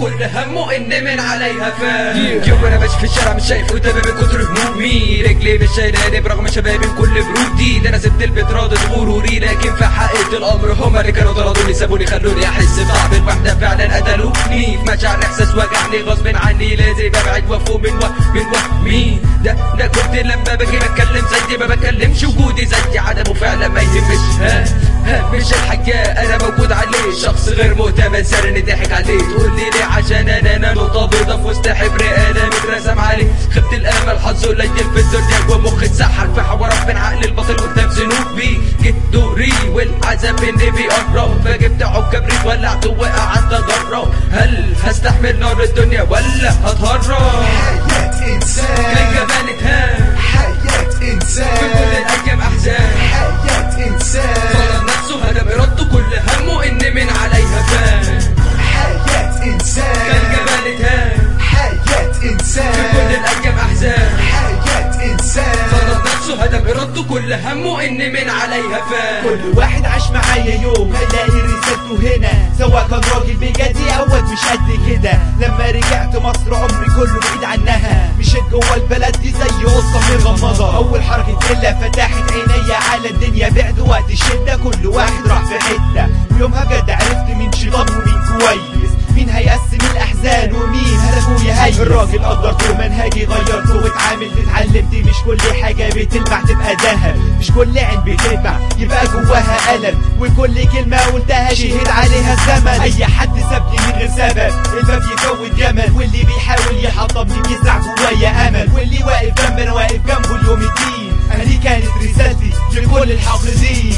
كل همه ان من عليها فات. يوم انا ماشي في الشارع مش شايف قدامي من كتر همومي، رجلي مش شايلاني برغم شبابي بكل برودي. ده انا سبت البيت راضي غروري، لكن في حقيقة الامر هما اللي كانوا طردوني، سابوني خلوني احس بطعم الوحدة، فعلا قتلوني في مشاعر احساس وجعني غصب عني، لازم ابعد وافوق من وهمي. ده كنت لما باجي بتكلم زي ما بتكلمش، وجودي زي عدمه فعلا ما يهمش. مش الحكاية انا موجود عليه، شخص غير مؤتمن سرني ضحك عليه. تقول لي ليه؟ عشان انا نقطة بيضة في وسط حبر انا مترسم عليه. خبت الامل حظه قليل في الدنيا، ومخي اتسحر في حوارات بين عقل الباطل قدام ذنوبي. جيت دوري والعذاب اني بيقرب، فجبت عود كبريت ولعت ووقع عند جرة. هل هستحمل نار الدنيا ولا هتهرب؟ حياة انسان كان جمالتها، حياة انسان في كل الايام احزان. حياة انسان ظلم نفسه هدم ارادته كل همه ان من عليها فات. حياة انسان كان جمالتها، حياة انسان في كل الايام احزان. حياة انسان ظلم نفسه هدم ارادته كل همه ان من عليها فات. كل واحد عاش معايا يوم هيلاقي رسالته هنا، سواء كان راجل بجدي او واد مش قد كده. لما رجعت مصر عمري كله بعيد عنها، مشيت جوه البلد دي زي قصه مغمضه. اول حركه الا فتحت عينيا على الدنيا، بعد وقت الشده كل واحد راح في حته. ويومها بجد عرفت مين شيطان ومين كويس، مين هيقسم الاحزان ومين هدفه يهيس. الراجل قدرته منهجي غيرته واتعاملت اتعلمت، مش كل حاجه بتلمع تبقى ذهب، مش كل عين بتلمع يبقى جواها ألم، وكل كلمه قلتها شهد عليها الزمن. اي حد سابني من غير سبب الباب يفوت جمل، واللي بيحاول يحطمني بيزرع جوايا امل، واللي واقف جنبي انا واقف جنبه ليوم الدين. دي كانت رسالتي لكل الحافظين.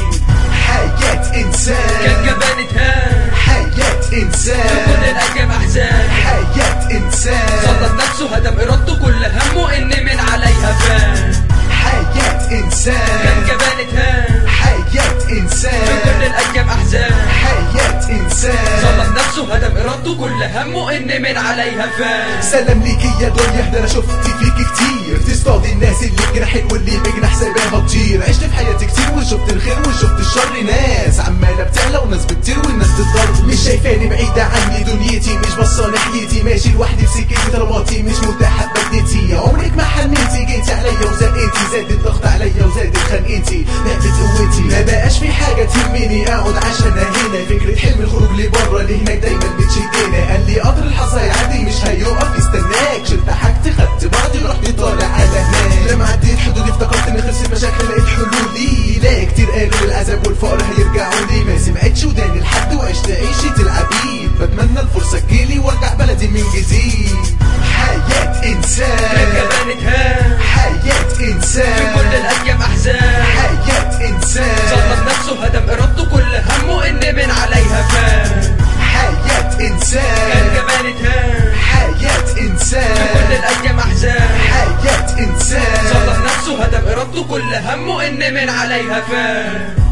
حياة انسان كان جبانتها، حياة انسان في كل الايام احزان. حياة انسان ظلم نفسه هدم ارادته كل همه ان من عليها فات. حياة انسان كان جبانتها، حياة انسان في كل الايام احزان. حياة انسان ظلم نفسه هدم ارادته كل همه ان من عليها فات. سلام ليكي يا دنيا، ده انا شفت فيك كتير، تصطادي الناس اللي بجناحين واللي بجناح سايباها تطير. عشت في حياتي كتير وشفت الخير وشفت الشر، ناس عماله بتعلى وناس بتطير والناس تتضرب. مش شايفاني بعيده عني دنيتي، مش باصه ناحيتي، ماشي لوحدي في سكتي، طلباتي مش متاحه ببديتي. عمرك ما حنيتي، جيتي عليا وزقيتي، زاد الضغط عليا وزادت خنقتي، ضعفت قوتي. ما بقاش في حاجه تهمني اقعد عشان هنا، فكره حلم الخروج لبره لهناك دايما بتشدنا. قال لي قطر الحصى هيعدي مش هيقف يستناك، شلت حاجتي خدت بعضي ورحت طالع على هناك. لما عديت حدودي افتكرت ان خلصت مشاكل، لقيت حلولي. لا كتير قالوا العذاب والفقر هيرجعوا لي، ما سمعتش وداني لحد وعشت عيشة العبيد. بتمنى الفرصة تجيلي وارجع بلدي من جديد. حياة انسان كان جبانتها، حياة انسان في كل الايام احزان. حياة انسان ظلم نفسه هدم ارادته كل همه ان من عليها فات. حياة انسان كان جبانتها، حياة انسان في كل الايام احزان. حياة انسان ظلم نفسه هدم ارادته كل همه ان من عليها فات.